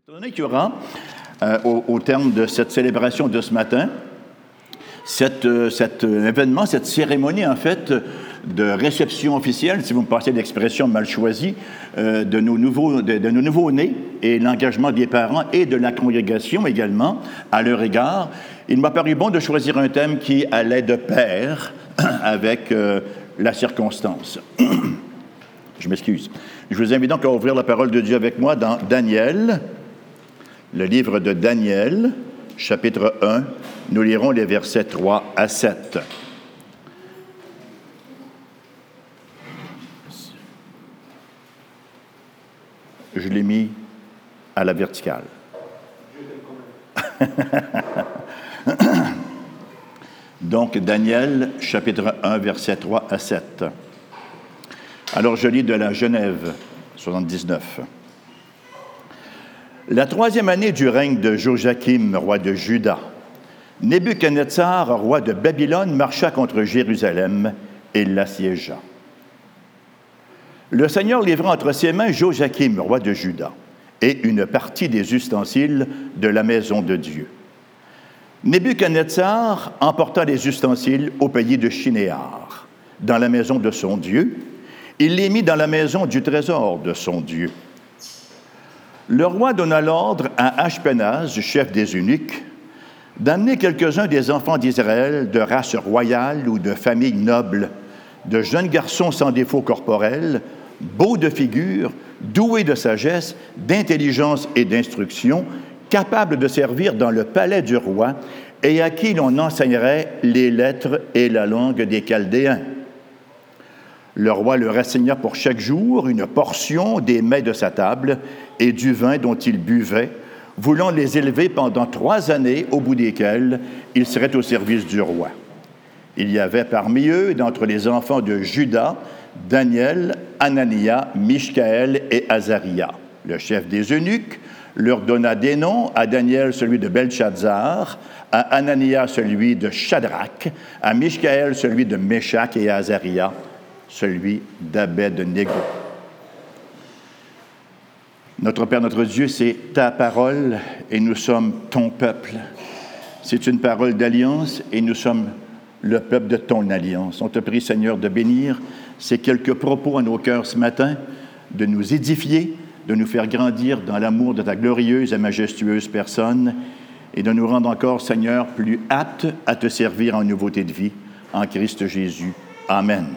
Étant donné qu'il y aura, au terme de cette célébration de ce matin, cet événement, cette cérémonie, en fait, de réception officielle, si vous me passez l'expression mal choisie, de nos nouveaux-nés et l'engagement des parents et de la congrégation également à leur égard, il m'a paru bon de choisir un thème qui allait de pair avec la circonstance. Je m'excuse. Je vous invite donc à ouvrir la parole de Dieu avec moi dans Daniel, le livre de Daniel, chapitre 1. Nous lirons les versets 3 à 7. Je l'ai mis à la verticale. Donc, Daniel, chapitre 1, versets 3 à 7. Alors, je lis de la Genève, 79. La troisième année du règne de Joachim, roi de Juda, Nebuchadnezzar, roi de Babylone, marcha contre Jérusalem et l'assiégea. Le Seigneur livra entre ses mains Joachim, roi de Juda, et une partie des ustensiles de la maison de Dieu. Nebuchadnezzar emporta les ustensiles au pays de Shinéar, dans la maison de son Dieu. Il les mit dans la maison du trésor de son Dieu. Le roi donna l'ordre à Ashpenaz, chef des eunuques, d'amener quelques-uns des enfants d'Israël de race royale ou de famille noble, de jeunes garçons sans défaut corporel, beaux de figure, doués de sagesse, d'intelligence et d'instruction, capables de servir dans le palais du roi et à qui l'on enseignerait les lettres et la langue des Chaldéens. Le roi leur assigna pour chaque jour une portion des mets de sa table et du vin dont ils buvaient, voulant les élever pendant 3 années, au bout desquelles ils seraient au service du roi. Il y avait parmi eux, d'entre les enfants de Juda, Daniel, Anania, Mishkaël et Azaria. Le chef des eunuques leur donna des noms, à Daniel celui de Belchazzar, à Anania celui de Shadrach, à Mishkaël celui de Méshach et à Azaria celui d'Abed-Négo. Notre Père, notre Dieu, c'est ta parole et nous sommes ton peuple. C'est une parole d'alliance et nous sommes le peuple de ton alliance. On te prie, Seigneur, de bénir ces quelques propos à nos cœurs ce matin, de nous édifier, de nous faire grandir dans l'amour de ta glorieuse et majestueuse personne et de nous rendre encore, Seigneur, plus aptes à te servir en nouveauté de vie, en Christ Jésus. Amen.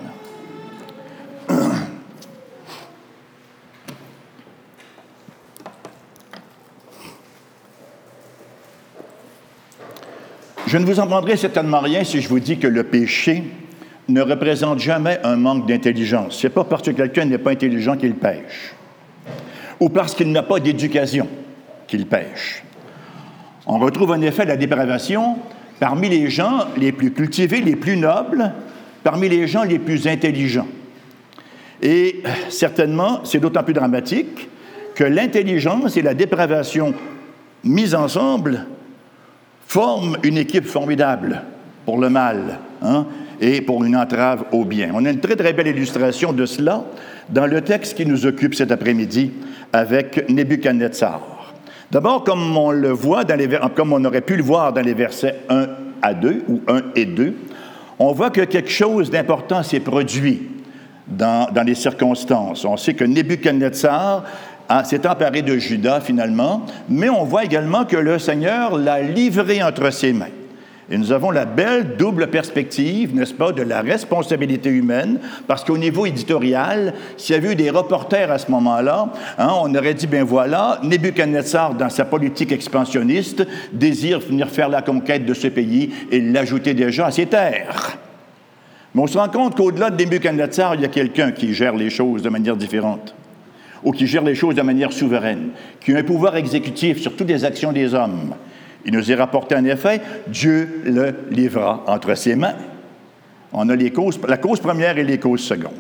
Je ne vous en prendrai certainement rien si je vous dis que le péché ne représente jamais un manque d'intelligence. Ce n'est pas parce que quelqu'un n'est pas intelligent qu'il pêche, ou parce qu'il n'a pas d'éducation qu'il pêche. On retrouve en effet la dépravation parmi les gens les plus cultivés, les plus nobles, parmi les gens les plus intelligents. Et certainement, c'est d'autant plus dramatique que l'intelligence et la dépravation mises ensemble forment une équipe formidable pour le mal et pour une entrave au bien. On a une très, très belle illustration de cela dans le texte qui nous occupe cet après-midi avec Nebuchadnezzar. D'abord, comme on aurait pu le voir dans les versets 1 à 2 ou 1 et 2, on voit que quelque chose d'important s'est produit dans les circonstances. On sait que Nebuchadnezzar s'est emparé de Juda, finalement, mais on voit également que le Seigneur l'a livré entre ses mains. Et nous avons la belle double perspective, n'est-ce pas, de la responsabilité humaine, parce qu'au niveau éditorial, s'il y avait eu des reporters à ce moment-là, on aurait dit, bien voilà, Nebuchadnezzar, dans sa politique expansionniste, désire venir faire la conquête de ce pays et l'ajouter déjà à ses terres. Mais on se rend compte qu'au-delà de Nebuchadnezzar, il y a quelqu'un qui gère les choses de manière différente, ou qui gère les choses de manière souveraine, qui a un pouvoir exécutif sur toutes les actions des hommes. Il nous est rapporté en effet, Dieu le livra entre ses mains. On a la cause première et les causes secondes.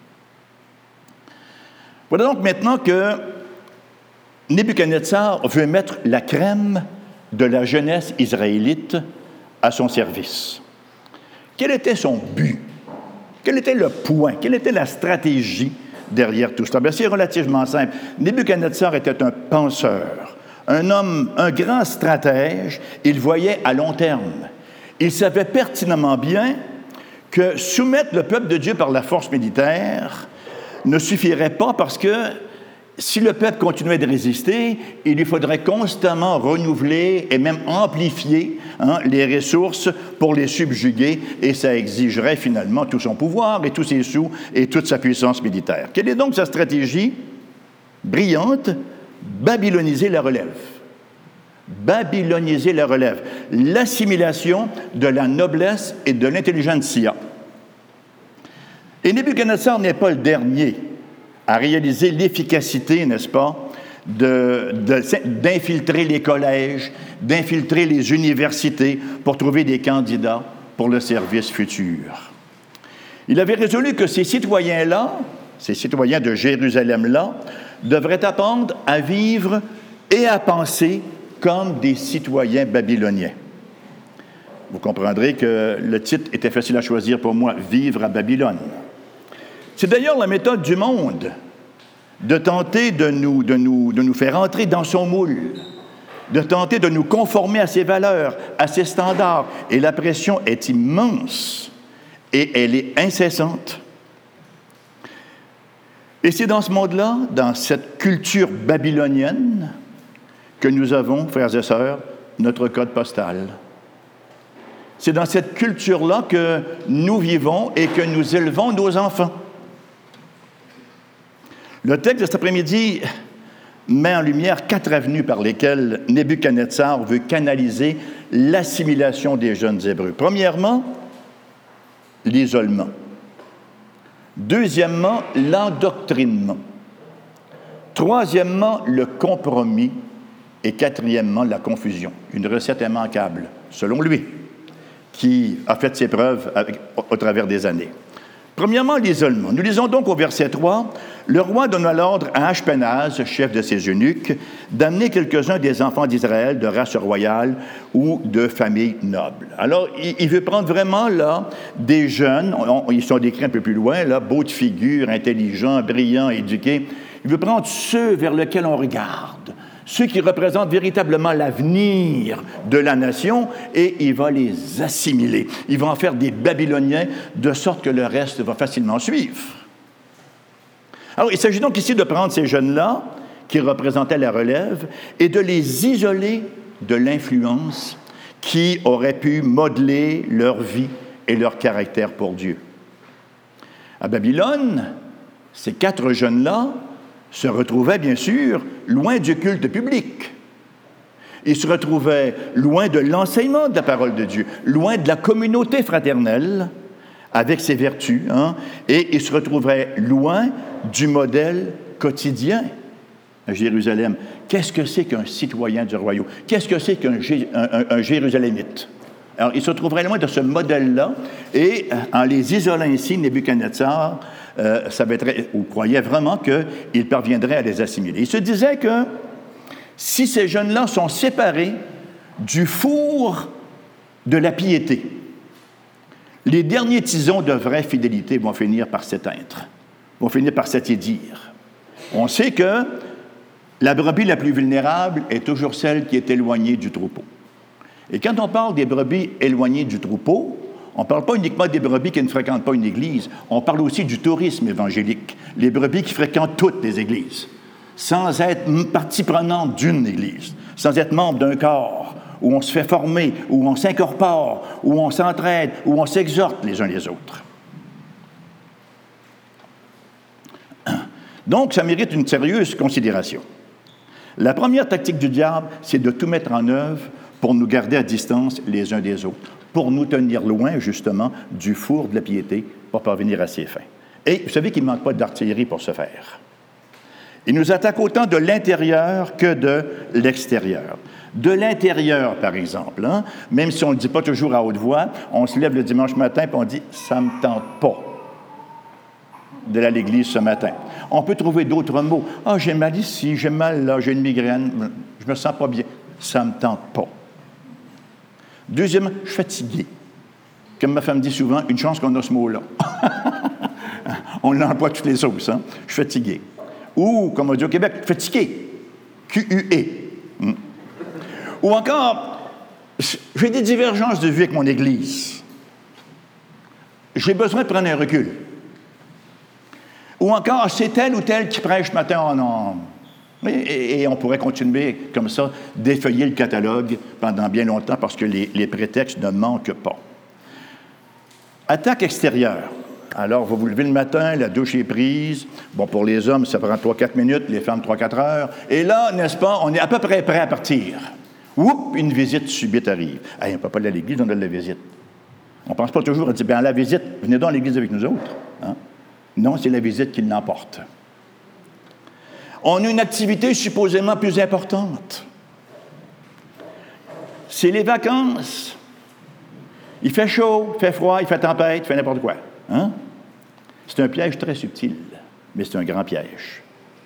Voilà donc maintenant que Nebuchadnezzar veut mettre la crème de la jeunesse israélite à son service. Quel était son but? Quel était le point? Quelle était la stratégie derrière tout cela? Bien, c'est relativement simple. Nebuchadnezzar était un penseur un homme, un grand stratège, il voyait à long terme. Il savait pertinemment bien que soumettre le peuple de Dieu par la force militaire ne suffirait pas parce que si le peuple continuait de résister, il lui faudrait constamment renouveler et même amplifier les ressources pour les subjuguer, et ça exigerait finalement tout son pouvoir et tous ses sous et toute sa puissance militaire. Quelle est donc sa stratégie brillante? Babyloniser la relève. Babyloniser la relève. L'assimilation de la noblesse et de l'intelligentsia. Et Nebuchadnezzar n'est pas le dernier à réaliser l'efficacité, n'est-ce pas, d'infiltrer les collèges, d'infiltrer les universités pour trouver des candidats pour le service futur. Il avait résolu que ces citoyens-là, ces citoyens de Jérusalem-là, devraient apprendre à vivre et à penser comme des citoyens babyloniens. Vous comprendrez que le titre était facile à choisir pour moi, « Vivre à Babylone ». C'est d'ailleurs la méthode du monde de tenter de nous faire entrer dans son moule, de tenter de nous conformer à ses valeurs, à ses standards. Et la pression est immense et elle est incessante. Et c'est dans ce monde-là, dans cette culture babylonienne, que nous avons, frères et sœurs, notre code postal. C'est dans cette culture-là que nous vivons et que nous élevons nos enfants. Le texte de cet après-midi met en lumière 4 avenues par lesquelles Nebuchadnezzar veut canaliser l'assimilation des jeunes Hébreux. Premièrement, l'isolement. Deuxièmement, l'endoctrinement. Troisièmement, le compromis. Et quatrièmement, la confusion. Une recette immanquable, selon lui, qui a fait ses preuves au travers des années. Premièrement, l'isolement. Nous lisons donc au verset 3, « Le roi donna l'ordre à Ashpenaz, chef de ses eunuques, d'amener quelques-uns des enfants d'Israël de race royale ou de famille noble. » Alors, il veut prendre vraiment, là, des jeunes, ils sont décrits un peu plus loin, là, beaux de figure, intelligents, brillants, éduqués. Il veut prendre ceux vers lesquels on regarde, ceux qui représentent véritablement l'avenir de la nation, et il va les assimiler. Il va en faire des Babyloniens, de sorte que le reste va facilement suivre. Alors, il s'agit donc ici de prendre ces jeunes-là, qui représentaient la relève, et de les isoler de l'influence qui aurait pu modeler leur vie et leur caractère pour Dieu. À Babylone, ces 4 jeunes-là se retrouvaient, bien sûr, loin du culte public. Ils se retrouvaient loin de l'enseignement de la parole de Dieu, loin de la communauté fraternelle avec ses vertus, et ils se retrouvaient loin du modèle quotidien à Jérusalem. Qu'est-ce que c'est qu'un citoyen du royaume? Qu'est-ce que c'est qu'un Jérusalémite? Alors, ils se trouveraient loin de ce modèle-là, et en les isolant ici, Nebuchadnezzar croyait vraiment qu'il parviendrait à les assimiler. Il se disait que si ces jeunes-là sont séparés du four de la piété, les derniers tisons de vraie fidélité vont finir par s'éteindre, vont finir par s'attiédir. On sait que la brebis la plus vulnérable est toujours celle qui est éloignée du troupeau. Et quand on parle des brebis éloignées du troupeau, on ne parle pas uniquement des brebis qui ne fréquentent pas une église, on parle aussi du tourisme évangélique, les brebis qui fréquentent toutes les églises, sans être partie prenante d'une église, sans être membre d'un corps, où on se fait former, où on s'incorpore, où on s'entraide, où on s'exhorte les uns les autres. Donc, ça mérite une sérieuse considération. La première tactique du diable, c'est de tout mettre en œuvre pour nous garder à distance les uns des autres, pour nous tenir loin, justement, du four de la piété, pour parvenir à ses fins. Et vous savez qu'il ne manque pas d'artillerie pour ce faire. Il nous attaque autant de l'intérieur que de l'extérieur. De l'intérieur, par exemple, même si on ne le dit pas toujours à haute voix, on se lève le dimanche matin et on dit « ça ne me tente pas d'aller à l'église ce matin ». On peut trouver d'autres mots. « Ah, j'ai mal ici, j'ai mal là, j'ai une migraine, je me sens pas bien ». Ça ne me tente pas. Deuxièmement, je suis fatigué. Comme ma femme dit souvent, une chance qu'on a ce mot-là. On l'emploie toutes les sauces, Je suis fatigué. Ou, comme on dit au Québec, fatigué. Q-U-E. Ou encore, j'ai des divergences de vue avec mon Église. J'ai besoin de prendre un recul. Ou encore, c'est tel ou tel qui prêche ce matin en nom. Et on pourrait continuer comme ça, d'effeuiller le catalogue pendant bien longtemps parce que les prétextes ne manquent pas. Attaque extérieure. Alors, vous vous levez le matin, la douche est prise. Bon, pour les hommes, ça prend 3-4 minutes, les femmes 3-4 heures. Et là, n'est-ce pas, on est à peu près prêt à partir. Oups, une visite subite arrive. Hey, on ne peut pas aller à l'église, on a de la visite. On ne pense pas toujours à dire, bien, la visite, venez donc à l'église avec nous autres. Hein? Non, c'est la visite qui l'emporte. On a une activité supposément plus importante. C'est les vacances. Il fait chaud, il fait froid, il fait tempête, il fait n'importe quoi. Hein? C'est un piège très subtil, mais c'est un grand piège.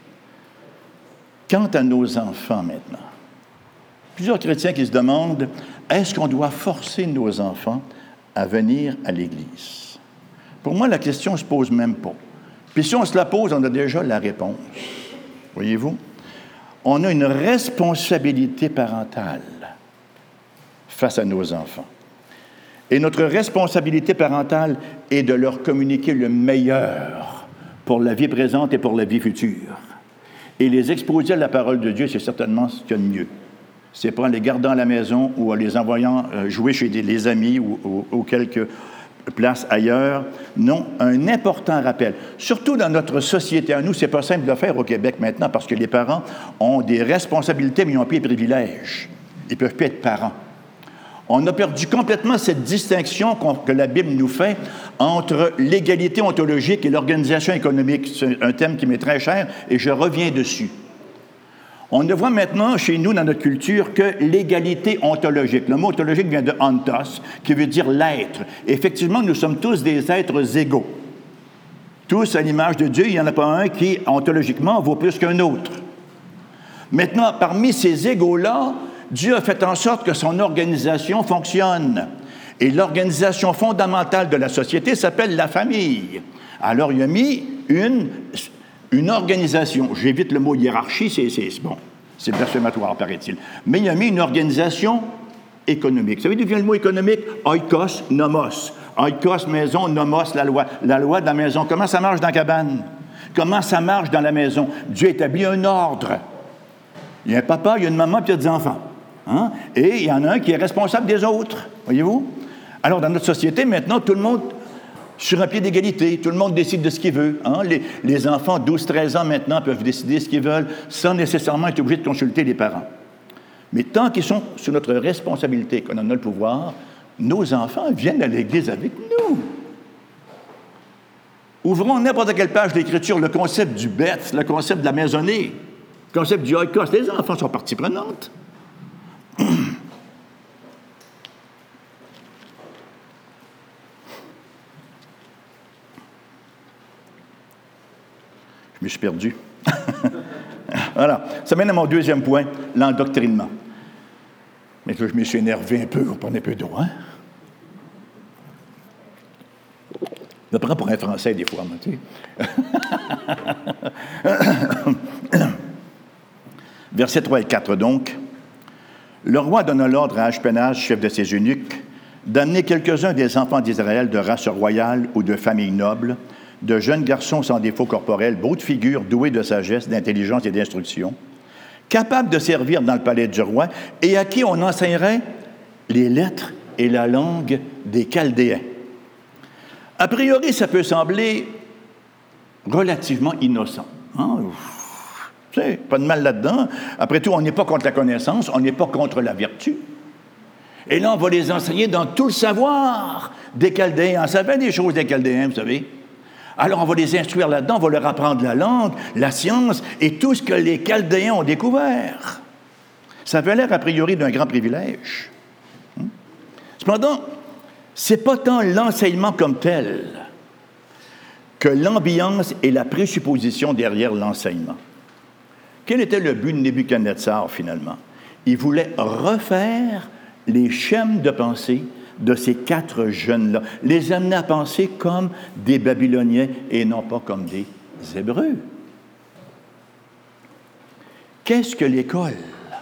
Quant à nos enfants maintenant, plusieurs chrétiens qui se demandent, est-ce qu'on doit forcer nos enfants à venir à l'Église? Pour moi, la question ne se pose même pas. Puis si on se la pose, on a déjà la réponse. Voyez-vous? On a une responsabilité parentale face à nos enfants. Et notre responsabilité parentale est de leur communiquer le meilleur pour la vie présente et pour la vie future. Et les exposer à la parole de Dieu, c'est certainement ce qu'il y a de mieux. C'est pas en les gardant à la maison ou en les envoyant jouer chez les amis ou quelques places ailleurs. Non, un important rappel. Surtout dans notre société à nous, c'est pas simple de le faire au Québec maintenant parce que les parents ont des responsabilités, mais ils n'ont plus les privilèges. Ils ne peuvent plus être parents. On a perdu complètement cette distinction que la Bible nous fait entre l'égalité ontologique et l'organisation économique. C'est un thème qui m'est très cher et je reviens dessus. On ne voit maintenant chez nous, dans notre culture, que l'égalité ontologique. Le mot ontologique vient de ontos, qui veut dire l'être. Effectivement, nous sommes tous des êtres égaux. Tous à l'image de Dieu, il n'y en a pas un qui, ontologiquement, vaut plus qu'un autre. Maintenant, parmi ces égaux-là, Dieu a fait en sorte que son organisation fonctionne. Et l'organisation fondamentale de la société s'appelle la famille. Alors, il a mis une organisation. J'évite le mot hiérarchie, c'est blasphématoire, paraît-il. Mais il a mis une organisation économique. Vous savez d'où vient le mot économique? Oikos, nomos. Oikos, maison, nomos, la loi. La loi de la maison. Comment ça marche dans la cabane? Comment ça marche dans la maison? Dieu établit un ordre. Il y a un papa, il y a une maman, puis il y a des enfants. Hein? Et il y en a un qui est responsable des autres. Voyez-vous? Alors, dans notre société, maintenant, tout le monde, sur un pied d'égalité, tout le monde décide de ce qu'il veut. Hein? Les enfants, 12-13 ans maintenant, peuvent décider ce qu'ils veulent sans nécessairement être obligés de consulter les parents. Mais tant qu'ils sont sous notre responsabilité, qu'on en a le pouvoir, nos enfants viennent à l'Église avec nous. Ouvrons n'importe quelle page d'Écriture, le concept du beth, le concept de la maisonnée, le concept du oikos. Les enfants sont partie prenante. Je me suis perdu. Voilà. Ça mène à mon deuxième point, l'endoctrinement. Mais là, je me suis énervé un peu, vous prenez un peu d'eau, hein? Je me prends pour un Français des fois, moi, tu sais. Versets 3 et 4, donc. Le roi donna l'ordre à Ashpenaz, chef de ses eunuques, d'amener quelques-uns des enfants d'Israël de race royale ou de famille noble, de jeunes garçons sans défaut corporel, beaux de figure, doués de sagesse, d'intelligence et d'instruction, capables de servir dans le palais du roi et à qui on enseignerait les lettres et la langue des Chaldéens. A priori, ça peut sembler relativement innocent. Hein? Pas de mal là-dedans. Après tout, on n'est pas contre la connaissance, on n'est pas contre la vertu. Et là, on va les enseigner dans tout le savoir des Chaldéens. On savait des choses des Chaldéens, vous savez. Alors, on va les instruire là-dedans, on va leur apprendre la langue, la science et tout ce que les Chaldéens ont découvert. Ça avait l'air, a priori, d'un grand privilège. Cependant, c'est pas tant l'enseignement comme tel que l'ambiance et la présupposition derrière l'enseignement. Quel était le but de Nebuchadnezzar, finalement? Il voulait refaire les schèmes de pensée de ces 4 jeunes-là, les amener à penser comme des Babyloniens et non pas comme des Hébreux. Qu'est-ce que l'école?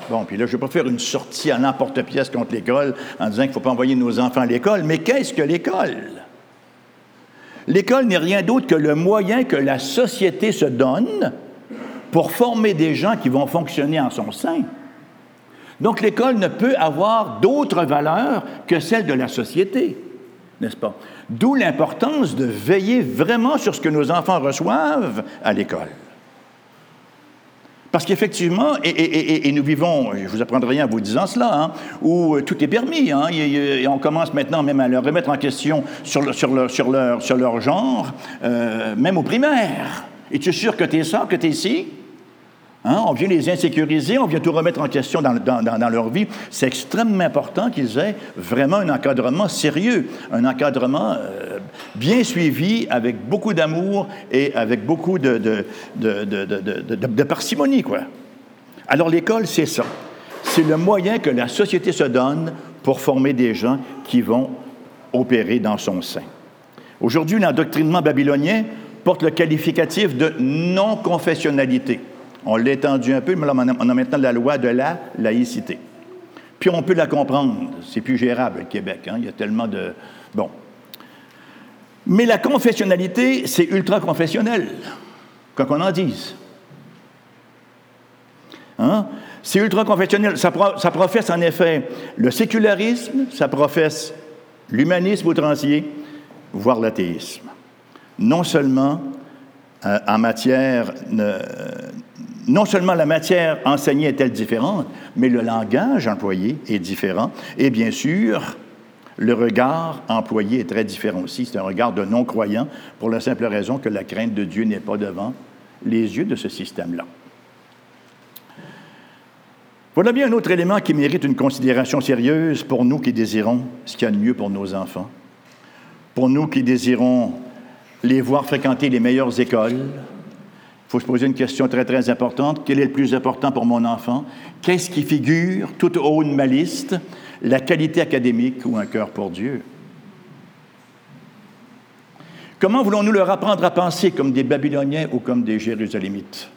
Bon, puis là, je ne vais pas faire une sortie à l'emporte-pièce contre l'école en disant qu'il ne faut pas envoyer nos enfants à l'école, mais qu'est-ce que l'école? L'école n'est rien d'autre que le moyen que la société se donne pour former des gens qui vont fonctionner en son sein. Donc, l'école ne peut avoir d'autre valeur que celle de la société, n'est-ce pas? D'où l'importance de veiller vraiment sur ce que nos enfants reçoivent à l'école. Parce qu'effectivement, et nous vivons, je ne vous apprendrai rien en vous disant cela, hein, où tout est permis, hein, et on commence maintenant même à leur remettre en question sur leur genre, même au primaire. Es-tu sûr que tu es ça, que tu es ici? Hein, on vient les insécuriser, on vient tout remettre en question dans leur vie. C'est extrêmement important qu'ils aient vraiment un encadrement sérieux, un encadrement bien suivi, avec beaucoup d'amour et avec beaucoup de parcimonie, quoi. Alors l'école, c'est ça. C'est le moyen que la société se donne pour former des gens qui vont opérer dans son sein. Aujourd'hui, l'endoctrinement babylonien porte le qualificatif de non-confessionnalité. On l'a étendu un peu, mais là, on a maintenant la loi de la laïcité. Puis on peut la comprendre. C'est plus gérable, le Québec. Hein? Il y a tellement de... Bon. Mais la confessionnalité, c'est ultra-confessionnel, quoi qu'on en dise. Hein? C'est ultra-confessionnel. Ça professe en effet le sécularisme, ça professe l'humanisme outrancier, voire l'athéisme. Non seulement non seulement la matière enseignée est-elle différente, mais le langage employé est différent. Et bien sûr, le regard employé est très différent aussi. C'est un regard de non-croyant pour la simple raison que la crainte de Dieu n'est pas devant les yeux de ce système-là. Voilà bien un autre élément qui mérite une considération sérieuse pour nous qui désirons ce qu'il y a de mieux pour nos enfants, pour nous qui désirons les voir fréquenter les meilleures écoles. Il faut se poser une question très, très importante. Quel est le plus important pour mon enfant? Qu'est-ce qui figure tout au haut de ma liste? La qualité académique ou un cœur pour Dieu? Comment voulons-nous leur apprendre à penser comme des Babyloniens ou comme des Jérusalémites?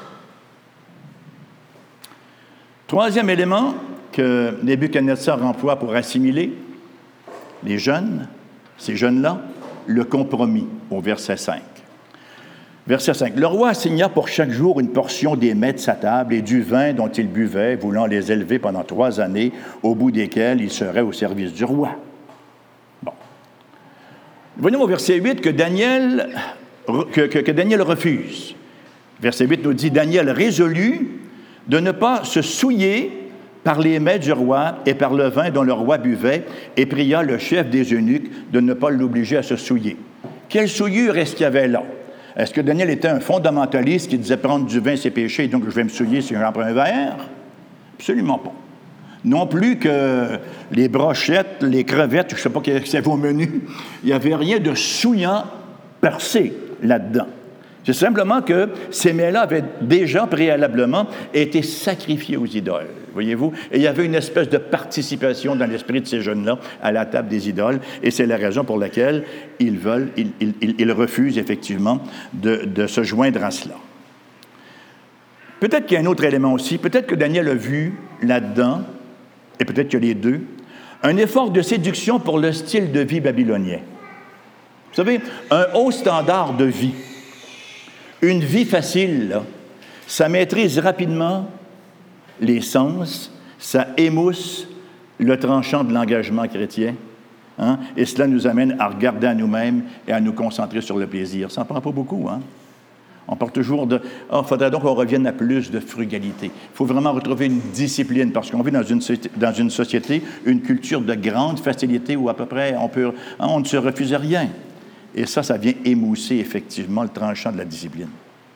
Troisième élément que Nebuchadnezzar emploie pour assimiler les jeunes, ces jeunes-là, le compromis, au verset 5. Verset 5. Le roi assigna pour chaque jour une portion des mets de sa table et du vin dont il buvait, voulant les élever pendant 3 années, au bout desquelles il serait au service du roi. Bon. Voyons au verset 8 que Daniel refuse. Verset 8 nous dit, Daniel résolut de ne pas se souiller par les mets du roi et par le vin dont le roi buvait, et pria le chef des eunuques de ne pas l'obliger à se souiller. Quelle souillure est-ce qu'il y avait là? Est-ce que Daniel était un fondamentaliste qui disait prendre du vin, c'est péché, donc je vais me souiller si j'en prends un verre? Absolument pas. Non plus que les brochettes, les crevettes, je ne sais pas quel c'est au menu, il n'y avait rien de souillant percé là-dedans. C'est simplement que ces mets-là avaient déjà préalablement été sacrifiés aux idoles, voyez-vous? Et il y avait une espèce de participation dans l'esprit de ces jeunes-là à la table des idoles, et c'est la raison pour laquelle ils refusent effectivement de se joindre à cela. Peut-être qu'il y a un autre élément aussi, peut-être que Daniel a vu là-dedans, et peut-être que les deux, un effort de séduction pour le style de vie babylonien. Vous savez, un haut standard de vie. Une vie facile, là, ça maîtrise rapidement les sens, ça émousse le tranchant de l'engagement chrétien, hein, et cela nous amène à regarder à nous-mêmes et à nous concentrer sur le plaisir. Ça n'en prend pas beaucoup, hein? On parle toujours de « il faudrait donc qu'on revienne à plus de frugalité ». Il faut vraiment retrouver une discipline, parce qu'on vit dans une société, une culture de grande facilité où à peu près on ne se refuse à rien. Et ça vient émousser effectivement le tranchant de la discipline.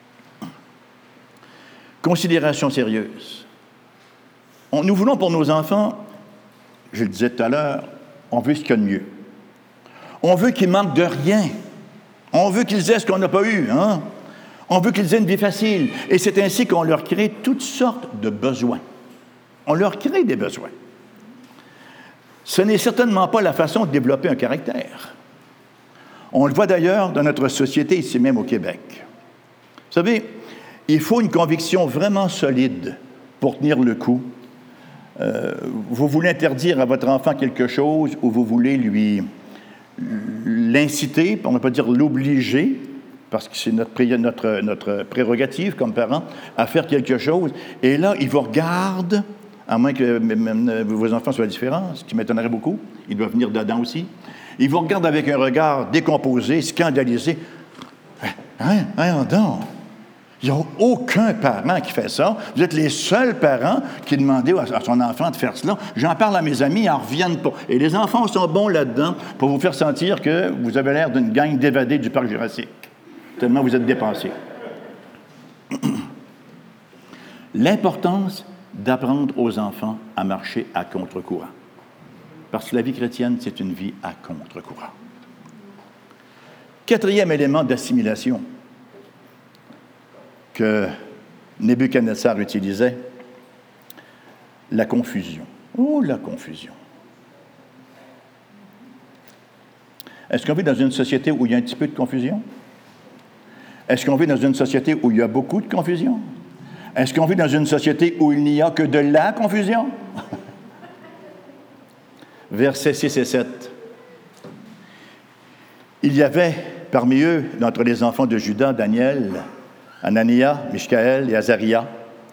Considération sérieuse. Nous voulons pour nos enfants, je le disais tout à l'heure, on veut ce qu'il y a de mieux. On veut qu'ils manquent de rien. On veut qu'ils aient ce qu'on n'a pas eu, hein? On veut qu'ils aient une vie facile. Et c'est ainsi qu'on leur crée toutes sortes de besoins. On leur crée des besoins. Ce n'est certainement pas la façon de développer un caractère. On le voit d'ailleurs dans notre société, ici même au Québec. Vous savez, il faut une conviction vraiment solide pour tenir le coup vous voulez interdire à votre enfant quelque chose ou vous voulez l'inciter, pour ne pas dire l'obliger, parce que c'est notre prérogative comme parents, à faire quelque chose. Et là, il vous regarde, à moins que vos enfants soient différents, ce qui m'étonnerait beaucoup, ils doivent venir dedans aussi. Il vous regarde avec un regard décomposé, scandalisé. Donc, il n'y a aucun parent qui fait ça. Vous êtes les seuls parents qui demandaient à son enfant de faire cela. J'en parle à mes amis, ils n'en reviennent pas. Et les enfants sont bons là-dedans pour vous faire sentir que vous avez l'air d'une gang d'évadés du parc Jurassique. Tellement vous êtes dépensés. L'importance d'apprendre aux enfants à marcher à contre-courant. Parce que la vie chrétienne, c'est une vie à contre-courant. Quatrième élément d'assimilation que Nebuchadnezzar utilisait, la confusion. Oh, la confusion. Est-ce qu'on vit dans une société où il y a un petit peu de confusion? Est-ce qu'on vit dans une société où il y a beaucoup de confusion? Est-ce qu'on vit dans une société où il n'y a que de la confusion? Versets 6 et 7. Il y avait parmi eux, d'entre les enfants de Juda, Daniel, Anania, Michcaël et Azaria.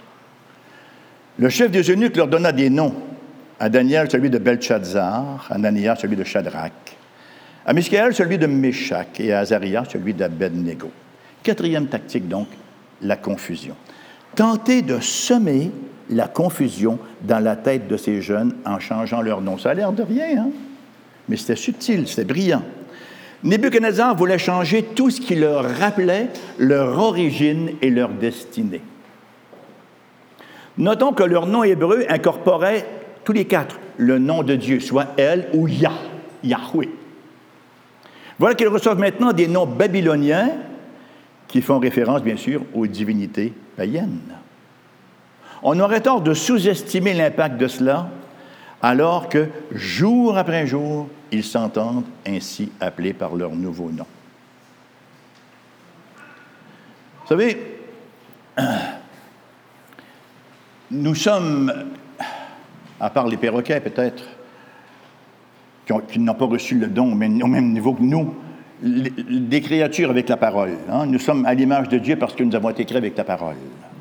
Le chef des eunuques leur donna des noms. À Daniel, celui de Belchazzar, à Anania, celui de Shadrach, à Michcaël, celui de Méshach, et à Azaria, celui d'Abednego. Quatrième tactique, donc, la confusion. Tenter de semer la confusion dans la tête de ces jeunes en changeant leur nom. Ça a l'air de rien, hein? Mais c'était subtil, c'était brillant. Nebuchadnezzar voulait changer tout ce qui leur rappelait leur origine et leur destinée. Notons que leur nom hébreu incorporait tous les quatre le nom de Dieu, soit El ou Yahweh. Voilà qu'ils reçoivent maintenant des noms babyloniens qui font référence, bien sûr, aux divinités païennes. On aurait tort de sous-estimer l'impact de cela, alors que, jour après jour, ils s'entendent ainsi appelés par leur nouveau nom. Vous savez, nous sommes, à part les perroquets peut-être, qui n'ont pas reçu le don au même niveau que nous, des créatures avec la parole. Hein? Nous sommes à l'image de Dieu parce que nous avons été créés avec la parole.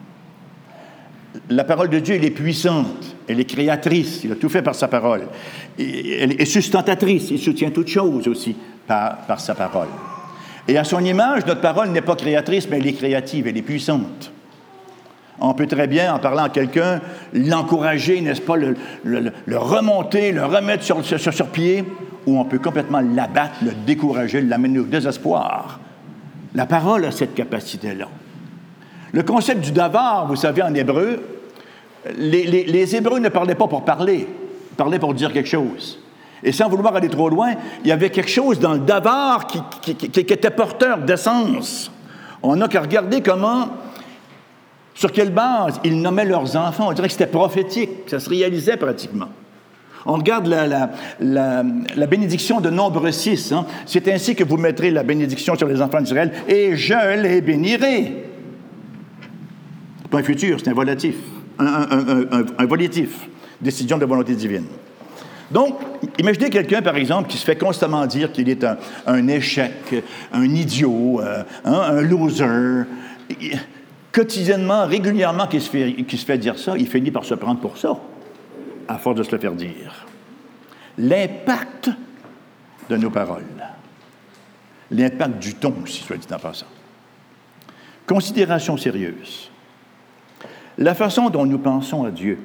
La parole de Dieu, elle est puissante, elle est créatrice, il a tout fait par sa parole. Elle est sustentatrice, il soutient toutes choses aussi par sa parole. Et à son image, notre parole n'est pas créatrice, mais elle est créative, elle est puissante. On peut très bien, en parlant à quelqu'un, l'encourager, n'est-ce pas, le remonter, le remettre sur pied, ou on peut complètement l'abattre, le décourager, l'amener au désespoir. La parole a cette capacité-là. Le concept du davar, vous savez, en hébreu, les Hébreux ne parlaient pas pour parler, ils parlaient pour dire quelque chose. Et sans vouloir aller trop loin, il y avait quelque chose dans le davar qui était porteur d'essence. On n'a qu'à regarder sur quelle base ils nommaient leurs enfants. On dirait que c'était prophétique, ça se réalisait pratiquement. On regarde la bénédiction de Nombre 6. Hein. C'est ainsi que vous mettrez la bénédiction sur les enfants d'Israël, et je les bénirai. C'est pas un futur, c'est un volatif. Un volitif, décision de volonté divine. Donc, imaginez quelqu'un, par exemple, qui se fait constamment dire qu'il est un échec, un idiot, un loser. Quotidiennement, régulièrement, qui se fait dire ça, il finit par se prendre pour ça, à force de se le faire dire. L'impact de nos paroles. L'impact du ton aussi, soit dit en passant. Considération sérieuse. La façon dont nous pensons à Dieu,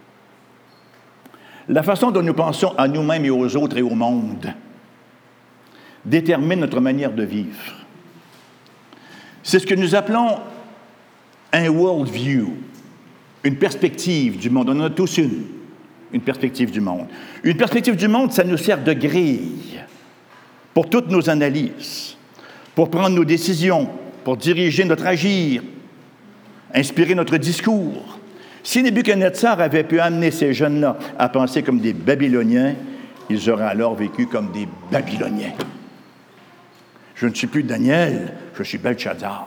la façon dont nous pensons à nous-mêmes et aux autres et au monde, détermine notre manière de vivre. C'est ce que nous appelons un world view, une perspective du monde. On en a tous une perspective du monde. Une perspective du monde, ça nous sert de grille pour toutes nos analyses, pour prendre nos décisions, pour diriger notre agir, inspirer notre discours. Si Nebuchadnezzar avait pu amener ces jeunes-là à penser comme des Babyloniens, ils auraient alors vécu comme des Babyloniens. Je ne suis plus Daniel, je suis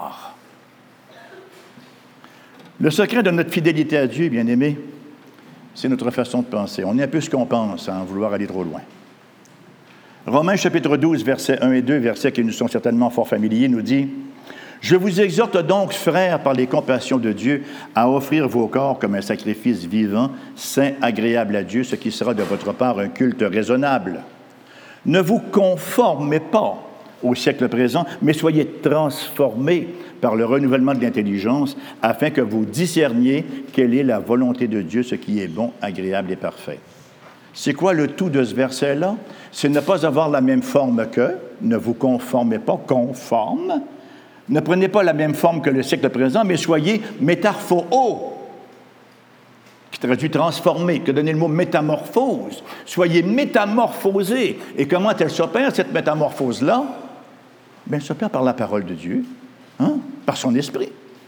Belchazzar. Le secret de notre fidélité à Dieu, bien-aimés, C'est notre façon de penser. On est un peu ce qu'on pense, sans vouloir aller trop loin. Romains chapitre 12, versets 1 et 2, versets qui nous sont certainement fort familiers, nous dit « Je vous exhorte donc, frères, par les compassions de Dieu, à offrir vos corps comme un sacrifice vivant, saint, agréable à Dieu, ce qui sera de votre part un culte raisonnable. Ne vous conformez pas au siècle présent, mais soyez transformés par le renouvellement de l'intelligence, afin que vous discerniez quelle est la volonté de Dieu, ce qui est bon, agréable et parfait. » C'est quoi le tout de ce verset-là? C'est ne pas avoir la même forme que, ne vous conformez pas, conforme. Ne prenez pas la même forme que le siècle présent, mais soyez métamorpho, qui traduit transformé, que donner le mot métamorphose. Soyez métamorphosés. Et comment elle s'opère, cette métamorphose-là? Bien, elle s'opère par la parole de Dieu, par son esprit.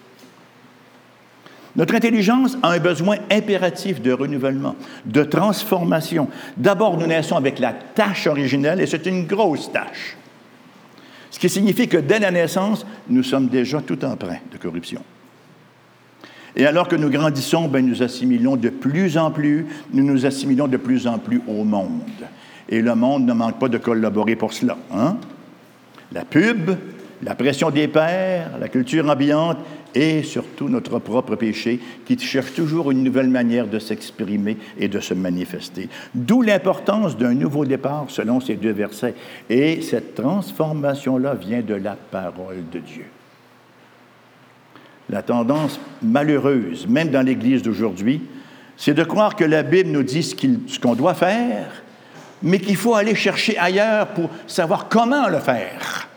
Notre intelligence a un besoin impératif de renouvellement, de transformation. D'abord, nous naissons avec la tâche originelle, et c'est une grosse tâche. Ce qui signifie que dès la naissance, nous sommes déjà tout empreints de corruption. Et alors que nous grandissons, nous nous assimilons de plus en plus au monde. Et le monde ne manque pas de collaborer pour cela. La pub, la pression des pairs, la culture ambiante et surtout notre propre péché qui cherche toujours une nouvelle manière de s'exprimer et de se manifester. D'où l'importance d'un nouveau départ selon ces deux versets. Et cette transformation-là vient de la parole de Dieu. La tendance malheureuse, même dans l'Église d'aujourd'hui, c'est de croire que la Bible nous dit ce qu'on doit faire, mais qu'il faut aller chercher ailleurs pour savoir comment le faire.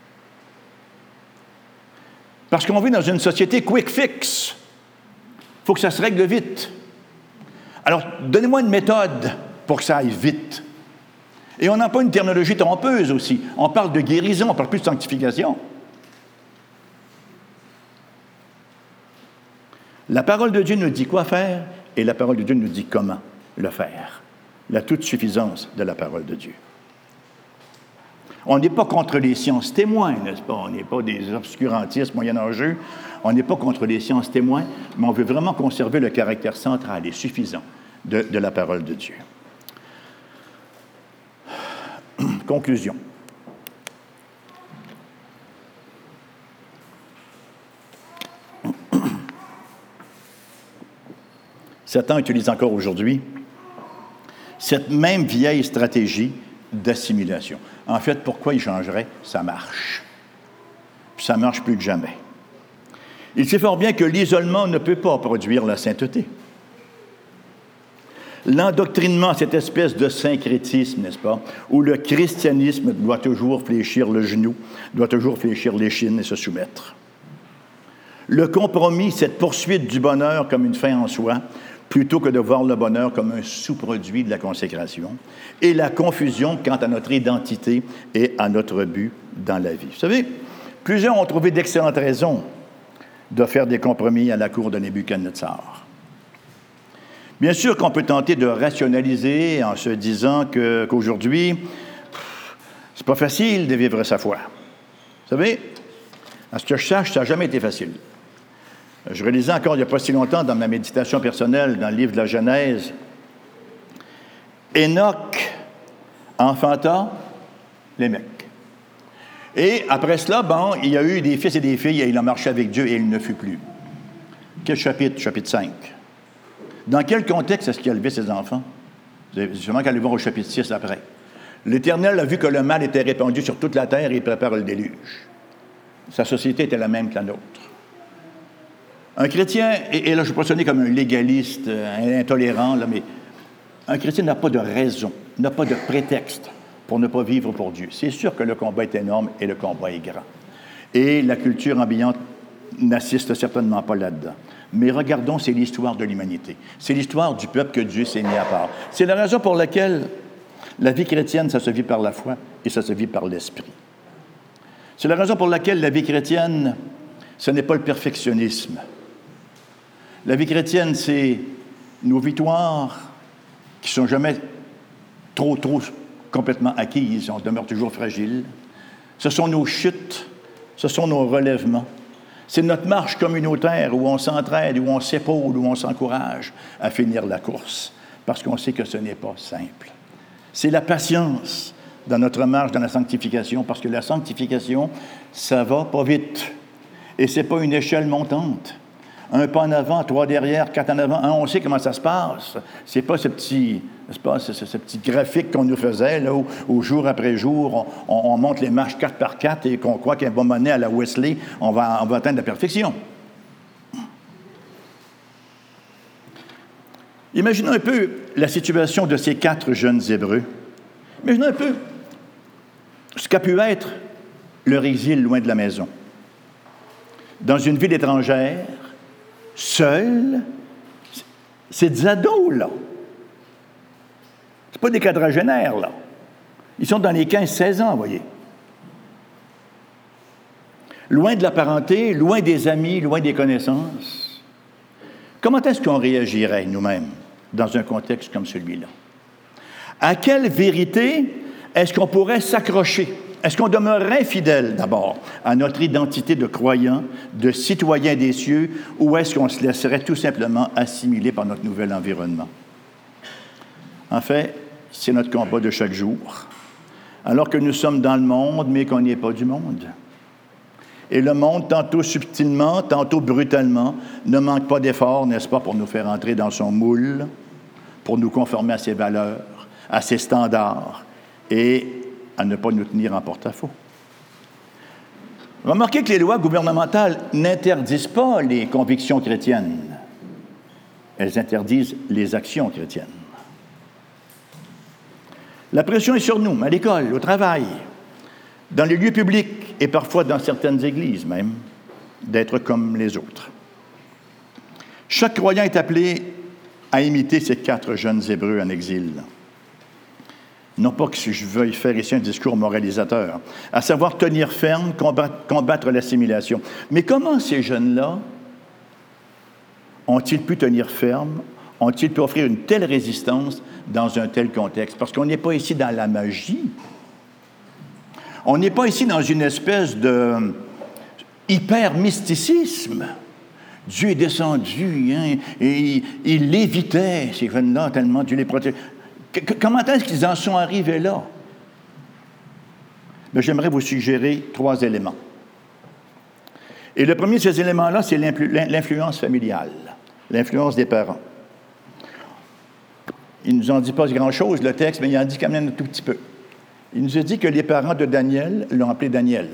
Parce qu'on vit dans une société quick fix. Il faut que ça se règle vite. Alors, donnez-moi une méthode pour que ça aille vite. Et on n'a pas une terminologie trompeuse aussi. On parle de guérison, on ne parle plus de sanctification. La parole de Dieu nous dit quoi faire et la parole de Dieu nous dit comment le faire. La toute suffisance de la parole de Dieu. On n'est pas contre les sciences témoins, n'est-ce pas? On n'est pas des obscurantistes moyenâgeux. On n'est pas contre les sciences témoins, mais on veut vraiment conserver le caractère central et suffisant de la parole de Dieu. Conclusion. Satan utilise encore aujourd'hui cette même vieille stratégie d'assimilation. En fait, pourquoi il changerait? Ça marche. Puis ça marche plus que jamais. Il sait fort bien que l'isolement ne peut pas produire la sainteté. L'endoctrinement, cette espèce de syncrétisme, n'est-ce pas, où le christianisme doit toujours fléchir le genou, doit toujours fléchir l'échine et se soumettre. Le compromis, cette poursuite du bonheur comme une fin en soi, plutôt que de voir le bonheur comme un sous-produit de la consécration, et la confusion quant à notre identité et à notre but dans la vie. Vous savez, plusieurs ont trouvé d'excellentes raisons de faire des compromis à la cour de Nebuchadnezzar. Bien sûr qu'on peut tenter de rationaliser en se disant qu'aujourd'hui, c'est pas facile de vivre sa foi. Vous savez, à ce que je sache, ça n'a jamais été facile. Je relisais encore il n'y a pas si longtemps dans ma méditation personnelle, dans le livre de la Genèse, Enoch enfanta Lémec. Et après cela, il y a eu des fils et des filles, et il a marché avec Dieu et il ne fut plus. Quel chapitre? Chapitre 5. Dans quel contexte est-ce qu'il a élevé ses enfants? Vous avez sûrement qu'à aller voir au chapitre 6 après. L'Éternel a vu que le mal était répandu sur toute la terre et il prépare le déluge. Sa société était la même que la nôtre. Un chrétien, et là je ne suis pas sonné comme un légaliste, intolérant, là, mais un chrétien n'a pas de raison, n'a pas de prétexte pour ne pas vivre pour Dieu. C'est sûr que le combat est énorme et le combat est grand. Et la culture ambiante n'assiste certainement pas là-dedans. Mais regardons, c'est l'histoire de l'humanité. C'est l'histoire du peuple que Dieu s'est mis à part. C'est la raison pour laquelle la vie chrétienne, ça se vit par la foi et ça se vit par l'esprit. C'est la raison pour laquelle la vie chrétienne, ce n'est pas le perfectionnisme. La vie chrétienne, c'est nos victoires qui ne sont jamais trop complètement acquises. On demeure toujours fragile. Ce sont nos chutes, ce sont nos relèvements. C'est notre marche communautaire où on s'entraide, où on s'épaule, où on s'encourage à finir la course, parce qu'on sait que ce n'est pas simple. C'est la patience dans notre marche dans la sanctification, parce que la sanctification, ça va pas vite. Et ce n'est pas une échelle montante. Un pas en avant, 3 derrière, 4 en avant. On sait comment ça se passe. C'est pas ce petit graphique qu'on nous faisait, là, où jour après jour, on monte les marches 4 par 4 et qu'on croit qu'à un moment donné, à la Wesley, on va atteindre la perfection. Imaginons un peu la situation de ces 4 jeunes Hébreux. Imaginons un peu ce qu'a pu être leur exil loin de la maison. Dans une ville étrangère, seuls, c'est des ados, là. C'est pas des quadragénaires, là. Ils sont dans les 15-16 ans, vous voyez. Loin de la parenté, loin des amis, loin des connaissances. Comment est-ce qu'on réagirait, nous-mêmes, dans un contexte comme celui-là? À quelle vérité est-ce qu'on pourrait s'accrocher? Est-ce qu'on demeurerait fidèle, d'abord, à notre identité de croyants, de citoyens des cieux, ou est-ce qu'on se laisserait tout simplement assimiler par notre nouvel environnement? En fait, c'est notre combat de chaque jour, alors que nous sommes dans le monde, mais qu'on n'est pas du monde. Et le monde, tantôt subtilement, tantôt brutalement, ne manque pas d'efforts, n'est-ce pas, pour nous faire entrer dans son moule, pour nous conformer à ses valeurs, à ses standards, et à ne pas nous tenir en porte-à-faux. Remarquez que les lois gouvernementales n'interdisent pas les convictions chrétiennes. Elles interdisent les actions chrétiennes. La pression est sur nous, à l'école, au travail, dans les lieux publics et parfois dans certaines églises même, d'être comme les autres. Chaque croyant est appelé à imiter ces 4 jeunes Hébreux en exil. Non pas que je veuille faire ici un discours moralisateur, à savoir tenir ferme, combattre l'assimilation. Mais comment ces jeunes-là ont-ils pu tenir ferme, ont-ils pu offrir une telle résistance dans un tel contexte? Parce qu'on n'est pas ici dans la magie. On n'est pas ici dans une espèce de hyper-mysticisme. Dieu est descendu, hein, et il lévitait ces jeunes-là tellement Dieu les protège. Comment est-ce qu'ils en sont arrivés là? Bien, j'aimerais vous suggérer 3 éléments. Et le premier de ces éléments-là, c'est l'influence familiale, l'influence des parents. Il ne nous en dit pas grand-chose, le texte, mais il en dit quand même un tout petit peu. Il nous a dit que les parents de Daniel l'ont appelé Daniel,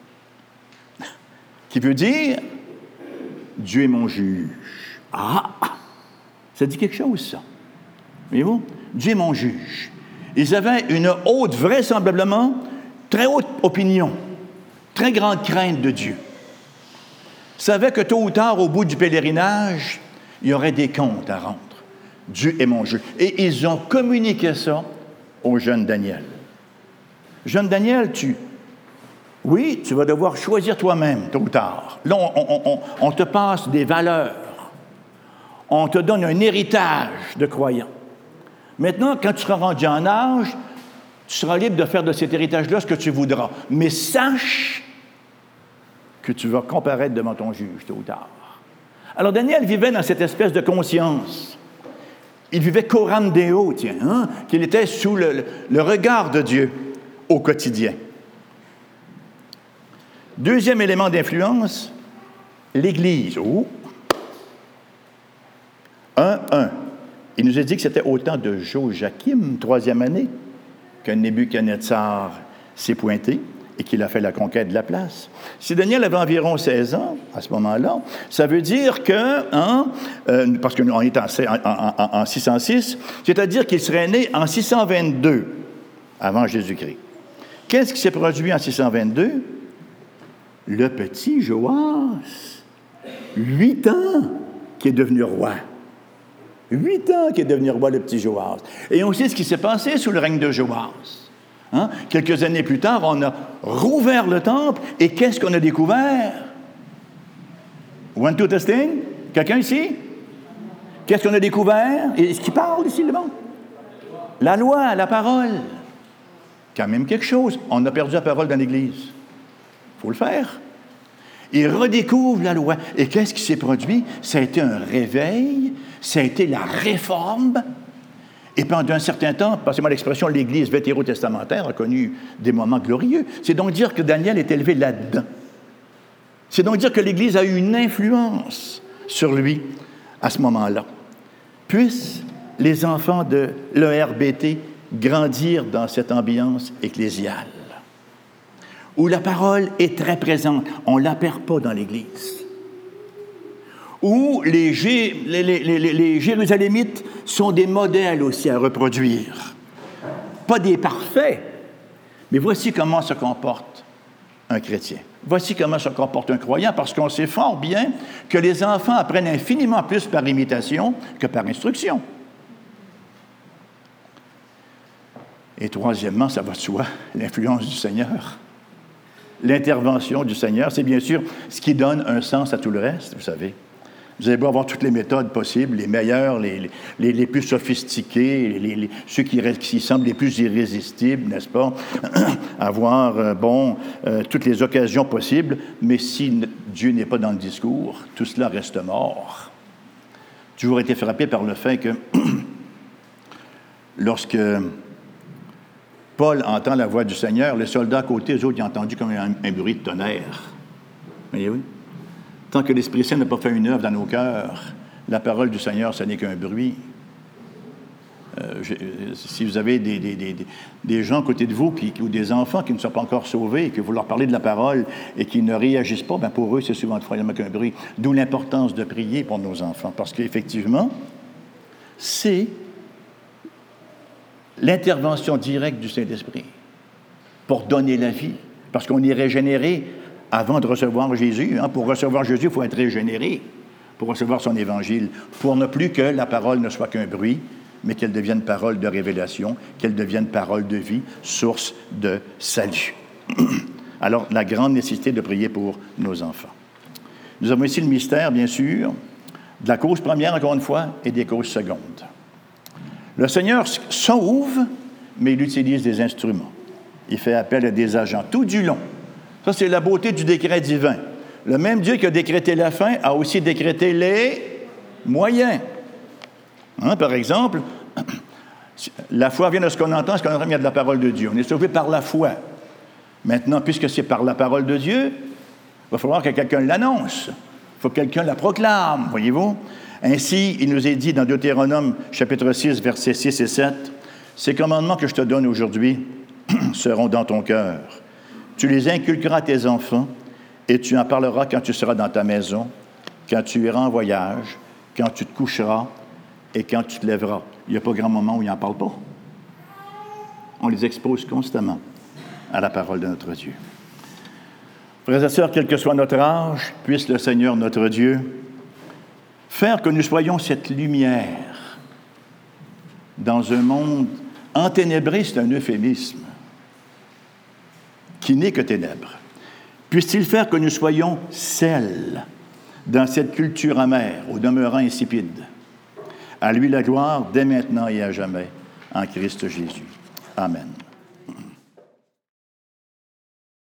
qui veut dire « Dieu est mon juge ». Ah! Ça dit quelque chose, ça. Voyez-vous? Dieu est mon juge. Ils avaient une haute, vraisemblablement, très haute opinion, très grande crainte de Dieu. Ils savaient que tôt ou tard, au bout du pèlerinage, il y aurait des comptes à rendre. Dieu est mon juge. Et ils ont communiqué ça au jeune Daniel. Jeune Daniel, tu vas devoir choisir toi-même, tôt ou tard. Là, on te passe des valeurs. On te donne un héritage de croyants. Maintenant, quand tu seras rendu en âge, tu seras libre de faire de cet héritage-là ce que tu voudras. Mais sache que tu vas comparaître devant ton juge, tôt ou tard. Alors, Daniel vivait dans cette espèce de conscience. Il vivait coram Deo, qu'il était sous le regard de Dieu au quotidien. Deuxième élément d'influence, l'Église. Oh. 1. Il nous a dit que c'était au temps de Joachim, 3e année, que Nebuchadnezzar s'est pointé et qu'il a fait la conquête de la place. Si Daniel avait environ 16 ans, à ce moment-là, ça veut dire que, parce qu'on est en 606, c'est-à-dire qu'il serait né en 622, avant Jésus-Christ. Qu'est-ce qui s'est produit en 622? Le petit Joas, 8 ans, qui est devenu roi. 8 ans qu'il est devenu roi, le petit Joas. Et on sait ce qui s'est passé sous le règne de Joas. Quelques années plus tard, on a rouvert le temple, et qu'est-ce qu'on a découvert? One, two, testing? Quelqu'un ici? Qu'est-ce qu'on a découvert? Est-ce qu'il parle ici, le monde? La loi, la parole. Quand même quelque chose. On a perdu la parole dans l'Église. Il faut le faire. Ils redécouvrent la loi. Et qu'est-ce qui s'est produit? Ça a été un réveil, ça a été la réforme. Et pendant un certain temps, passez-moi l'expression, l'Église vétérotestamentaire a connu des moments glorieux. C'est donc dire que Daniel est élevé là-dedans. C'est donc dire que l'Église a eu une influence sur lui à ce moment-là. Puissent les enfants de l'ERBT grandir dans cette ambiance ecclésiale, où la parole est très présente, on ne la perd pas dans l'Église, où les Jérusalémites sont des modèles aussi à reproduire. Pas des parfaits, mais voici comment se comporte un chrétien. Voici comment se comporte un croyant, parce qu'on sait fort bien que les enfants apprennent infiniment plus par imitation que par instruction. Et troisièmement, ça va de soi, l'influence du Seigneur. L'intervention du Seigneur, c'est bien sûr ce qui donne un sens à tout le reste, vous savez. Vous allez beau avoir toutes les méthodes possibles, les meilleures, les plus sophistiquées, ceux qui semblent les plus irrésistibles, n'est-ce pas? Avoir, toutes les occasions possibles, mais si Dieu n'est pas dans le discours, tout cela reste mort. J'ai toujours été frappé par le fait que lorsque Paul entend la voix du Seigneur, les soldats à côté, eux autres, ils ont entendu comme un bruit de tonnerre. Voyez, oui? Tant que l'Esprit Saint n'a pas fait une œuvre dans nos cœurs, la parole du Seigneur, ce n'est qu'un bruit. Si vous avez des gens à côté de vous ou des enfants qui ne sont pas encore sauvés et que vous leur parlez de la parole et qui ne réagissent pas, bien pour eux, c'est souvent qu'un bruit. D'où l'importance de prier pour nos enfants. Parce qu'effectivement, c'est l'intervention directe du Saint-Esprit pour donner la vie. Parce qu'on est régénéré avant de recevoir Jésus. Pour recevoir Jésus, il faut être régénéré pour recevoir son Évangile, pour ne plus que la parole ne soit qu'un bruit, mais qu'elle devienne parole de révélation, qu'elle devienne parole de vie, source de salut. Alors, la grande nécessité de prier pour nos enfants. Nous avons ici le mystère, bien sûr, de la cause première, encore une fois, et des causes secondes. Le Seigneur sauve, mais il utilise des instruments. Il fait appel à des agents tout du long. Ça, c'est la beauté du décret divin. Le même Dieu qui a décrété la fin a aussi décrété les moyens. Par exemple, la foi vient de ce qu'on entend vient de la parole de Dieu. On est sauvé par la foi. Maintenant, puisque c'est par la parole de Dieu, il va falloir que quelqu'un l'annonce. Il faut que quelqu'un la proclame, voyez-vous. Ainsi, il nous est dit dans Deutéronome, chapitre 6, versets 6 et 7, « Ces commandements que je te donne aujourd'hui seront dans ton cœur. Tu les inculqueras à tes enfants, et tu en parleras quand tu seras dans ta maison, quand tu iras en voyage, quand tu te coucheras et quand tu te lèveras. » Il n'y a pas grand moment où il n'en parle pas. On les expose constamment à la parole de notre Dieu. Frères et sœurs, quel que soit notre âge, puisse le Seigneur, notre Dieu, faire que nous soyons cette lumière dans un monde enténébré, c'est un euphémisme, qui n'est que ténèbres. Puisse-t-il faire que nous soyons sel dans cette culture amère, au demeurant insipide. À lui la gloire, dès maintenant et à jamais, en Christ Jésus. Amen.